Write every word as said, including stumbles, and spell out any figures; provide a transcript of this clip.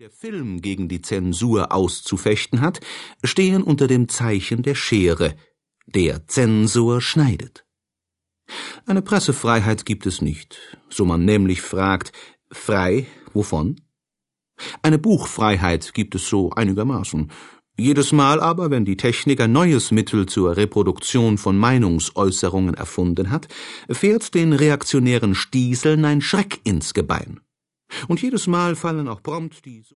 der Film gegen die Zensur auszufechten hat, stehen unter dem Zeichen der Schere. Der Zensor schneidet. Eine Pressefreiheit gibt es nicht, so man nämlich fragt, frei wovon? Eine Buchfreiheit gibt es so einigermaßen. Jedes Mal aber, wenn die Technik ein neues Mittel zur Reproduktion von Meinungsäußerungen erfunden hat, fährt den reaktionären Stieseln ein Schreck ins Gebein. Und jedes Mal fallen auch prompt die